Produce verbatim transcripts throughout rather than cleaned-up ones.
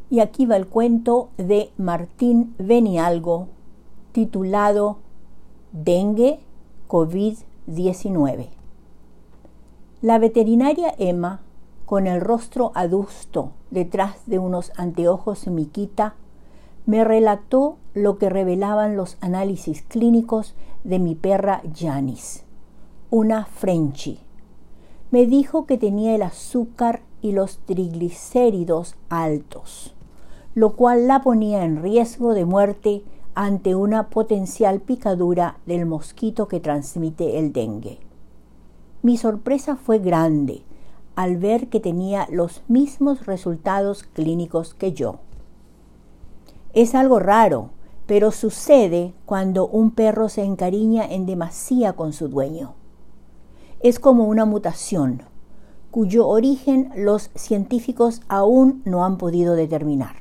Y aquí va el cuento de Martín Benialgo, titulado Dengue COVID diecinueve. La veterinaria Emma, con el rostro adusto detrás de unos anteojos miquita, me relató lo que revelaban los análisis clínicos de mi perra Janice, una Frenchie. Me dijo que tenía el azúcar y los triglicéridos altos, lo cual la ponía en riesgo de muerte ante una potencial picadura del mosquito que transmite el dengue. Mi sorpresa fue grande al ver que tenía los mismos resultados clínicos que yo. Es algo raro, pero sucede cuando un perro se encariña en demasía con su dueño. Es como una mutación, cuyo origen los científicos aún no han podido determinar.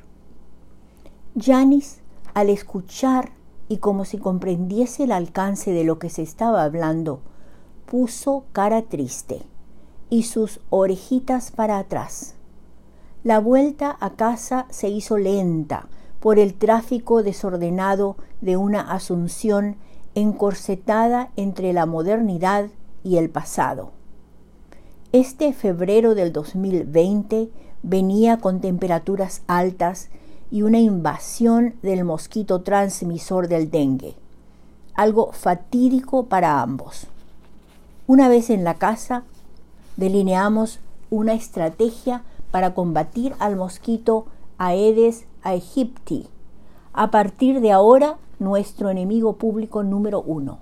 Janice, al escuchar y como si comprendiese el alcance de lo que se estaba hablando, puso cara triste y sus orejitas para atrás. La vuelta a casa se hizo lenta por el tráfico desordenado de una Asunción encorsetada entre la modernidad y el pasado. Este febrero del dos mil veinte venía con temperaturas altas y una invasión del mosquito transmisor del dengue, algo fatídico para ambos. Una vez en la casa, delineamos una estrategia para combatir al mosquito Aedes aegypti, a partir de ahora nuestro enemigo público número uno.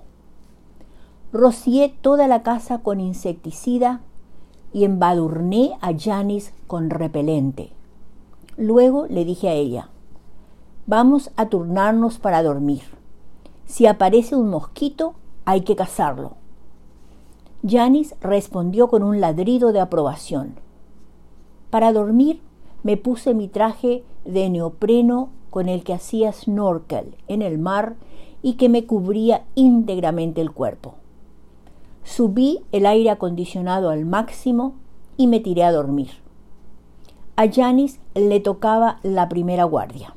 Rocié toda la casa con insecticida y embadurné a Janice con repelente. Luego le dije a ella: vamos a turnarnos para dormir. Si aparece un mosquito, hay que cazarlo. Janice respondió con un ladrido de aprobación. Para dormir me puse mi traje de neopreno con el que hacía snorkel en el mar y que me cubría íntegramente el cuerpo. Subí el aire acondicionado al máximo y me tiré a dormir. A Janice le tocaba la primera guardia.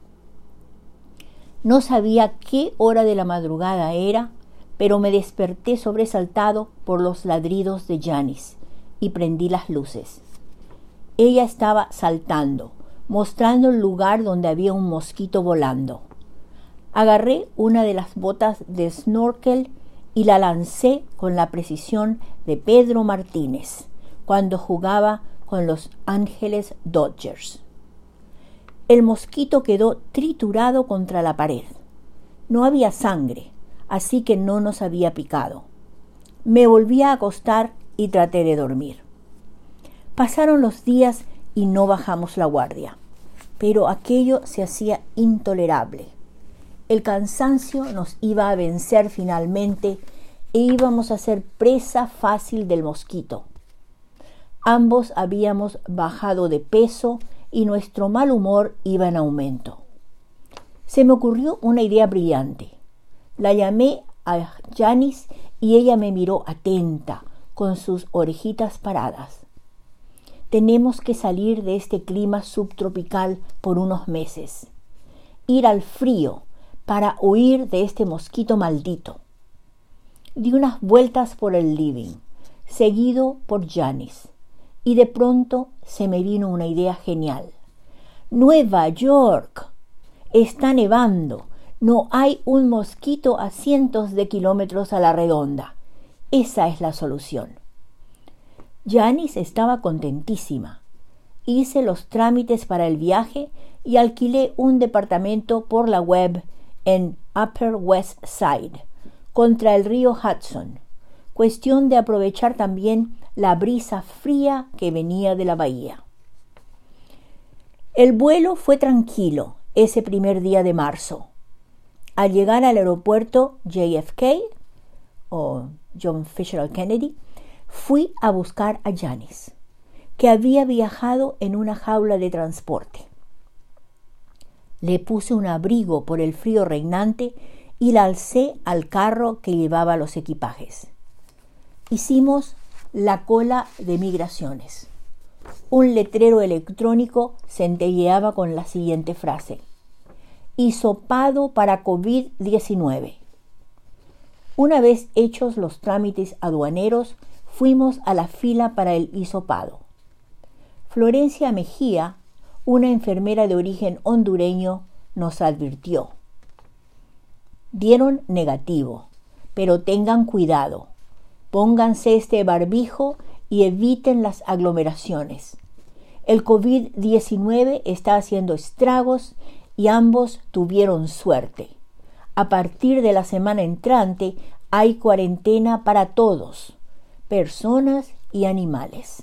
No sabía qué hora de la madrugada era, pero me desperté sobresaltado por los ladridos de Janice y prendí las luces. Ella estaba saltando, mostrando el lugar donde había un mosquito volando. Agarré una de las botas de snorkel y la lancé con la precisión de Pedro Martínez cuando jugaba con los Ángeles Dodgers. El mosquito quedó triturado contra la pared. No había sangre, así que no nos había picado. Me volví a acostar y traté de dormir. Pasaron los días y no bajamos la guardia, pero aquello se hacía intolerable. El cansancio nos iba a vencer finalmente e íbamos a ser presa fácil del mosquito. Ambos habíamos bajado de peso y nuestro mal humor iba en aumento. Se me ocurrió una idea brillante. La llamé a Janice y ella me miró atenta, con sus orejitas paradas. Tenemos que salir de este clima subtropical por unos meses. Ir al frío para huir de este mosquito maldito. Di unas vueltas por el living, seguido por Janice. Y de pronto se me vino una idea genial. ¡Nueva York! Está nevando. No hay un mosquito a cientos de kilómetros a la redonda. Esa es la solución. Janice estaba contentísima. Hice los trámites para el viaje y alquilé un departamento por la web en Upper West Side, contra el río Hudson. Cuestión de aprovechar también la brisa fría que venía de la bahía. El vuelo fue tranquilo ese primer día de marzo. Al llegar al aeropuerto J F K, o John Fitzgerald Kennedy, fui a buscar a Janice, que había viajado en una jaula de transporte. Le puse un abrigo por el frío reinante y la alcé al carro que llevaba los equipajes. Hicimos la cola de migraciones. un letrero electrónico centelleaba con la siguiente frase: hisopado para COVID diecinueve. Una vez hechos los trámites aduaneros, fuimos a la fila para el hisopado. Florencia Mejía, una enfermera de origen hondureño, nos advirtió: dieron negativo, pero tengan cuidado, pónganse este barbijo y eviten las aglomeraciones. El COVID diecinueve está haciendo estragos y ambos tuvieron suerte. A partir de la semana entrante hay cuarentena para todos, personas y animales.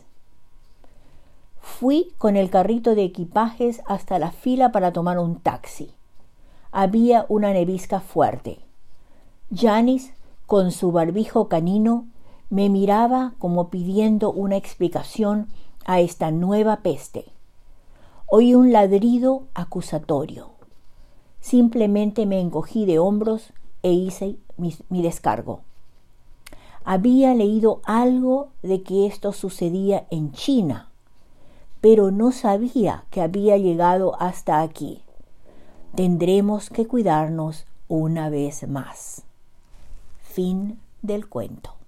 Fui con el carrito de equipajes hasta la fila para tomar un taxi. Había una nevisca fuerte. Yanis, con su barbijo canino, me miraba como pidiendo una explicación a esta nueva peste. Oí un ladrido acusatorio. Simplemente me encogí de hombros e hice mi, mi descargo. Había leído algo de que esto sucedía en China, pero no sabía que había llegado hasta aquí. Tendremos que cuidarnos una vez más. Fin del cuento.